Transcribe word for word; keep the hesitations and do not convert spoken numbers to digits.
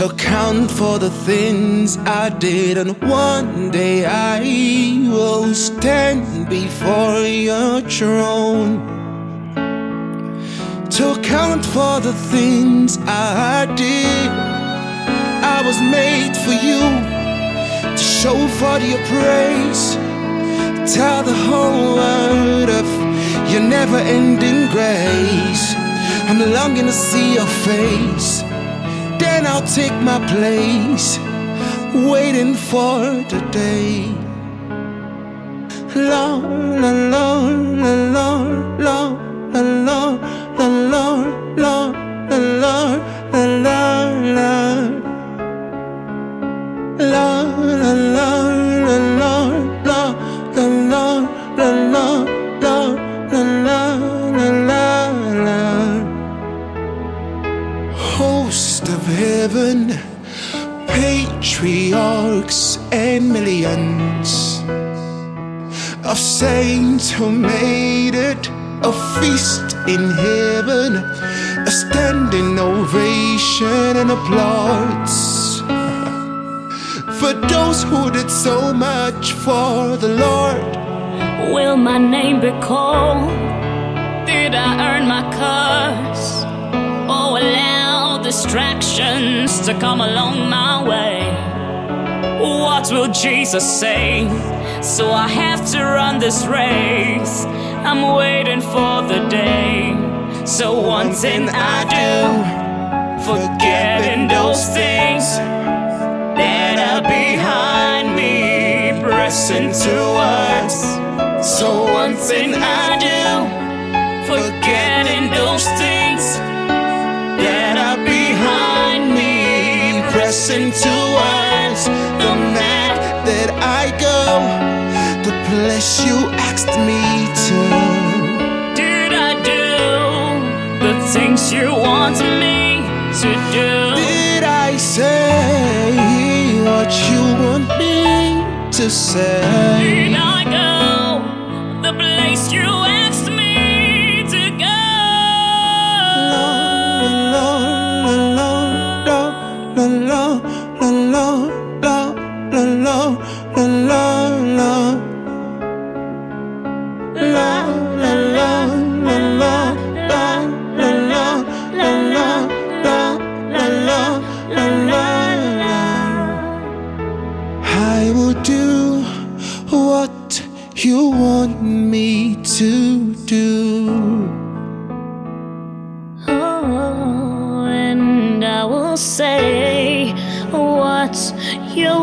to count for the things I did, and one day I will stand before your throne to count for the things I did. I was made for you, to show for your praise, tell the whole world of your never-ending grace. I'm longing to see your face, then I'll take my place, waiting for the day. Lord, Lord, Lord, Lord, Lord, Lord, Lord, Lord, Lord, Lord, host of heaven, patriarchs and millions of saints who made it a feast in heaven, a standing ovation and applause for those who did so much for the Lord. Will my name be called? Did I earn my curse? Or allow distractions to come along my way? What will Jesus say? So I have to run this race. I'm waiting for the day. So one thing I do, forgetting those things that are behind me, pressing towards. So one thing I do, forgetting those things that are behind me, pressing towards the mat that I go, the place you asked me to. Did I do the things you want me to do? Did I say what you want me to say? Did I go the place you asked me to go? Lord, Lord, Lord, Lord, Lord, Lord, Lord, Lord, Lord. I will do what you want me to.